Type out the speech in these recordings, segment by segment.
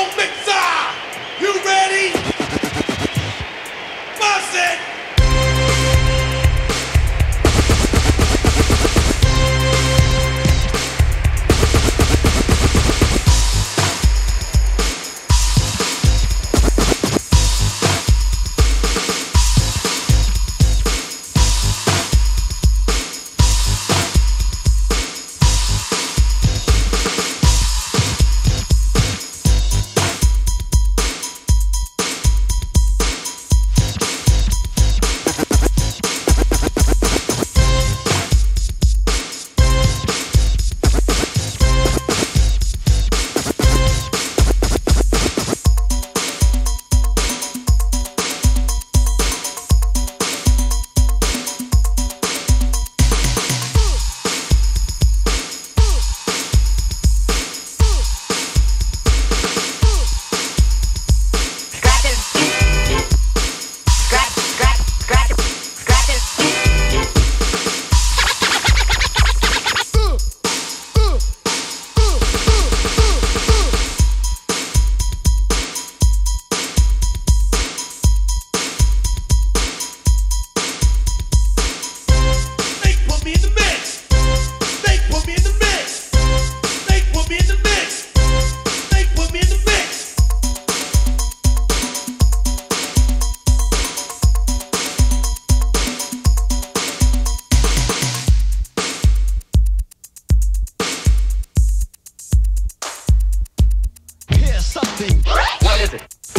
something. What is it?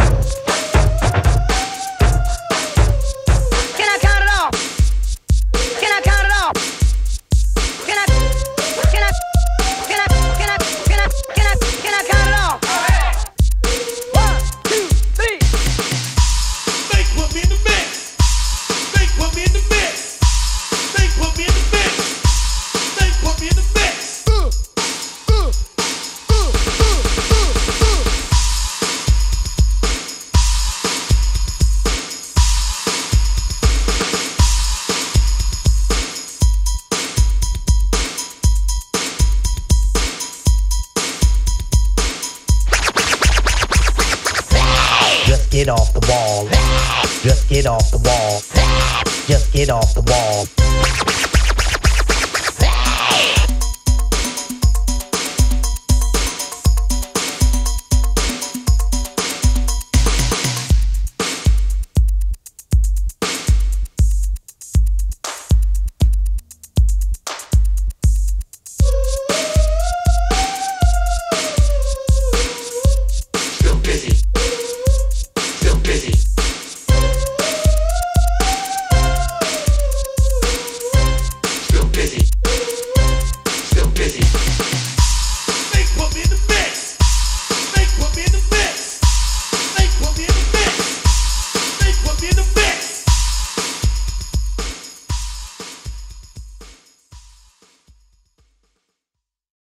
Can I count it off? Can I count it off? Can I count it off? 1, 2, 3. They put me in the mix. They put me in the mix. They put me in the mix. They put me in the mix. Just get off the wall. Just get off the wall. Just get off the wall.